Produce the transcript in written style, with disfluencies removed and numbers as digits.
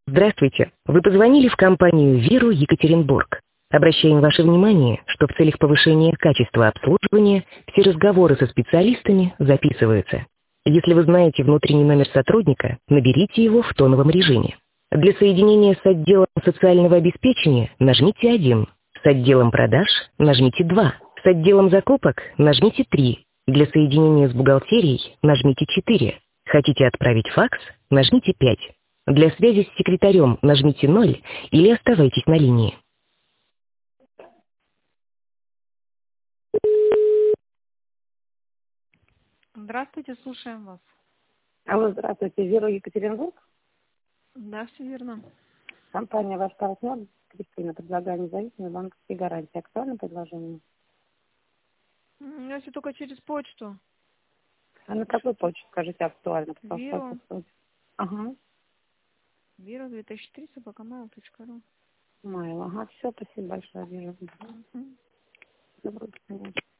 Здравствуйте. Вы позвонили в компанию «Виру Екатеринбург». Обращаем ваше внимание, что в целях повышения качества обслуживания все разговоры со специалистами записываются. Если вы знаете внутренний номер сотрудника, наберите его в тоновом режиме. Для соединения с отделом социального обеспечения нажмите 1, с отделом продаж нажмите 2, с отделом закупок нажмите 3, для соединения с бухгалтерией нажмите 4. Хотите отправить факс? Нажмите 5. Для связи с секретарем нажмите 0 или оставайтесь на линии. Здравствуйте, слушаем вас. Алло, здравствуйте, Вера Екатеринбург. Да, все верно. Компания «Ваш партнер» Кристина предлагает независимые банковские гарантии. Актуальное предложение? Если только через почту. А на какой почте, скажите, актуально? Виру. Ага, Виру 2003 собакамайл.ру. Майл. Ага, все, спасибо большое, Вера. Доброго дня.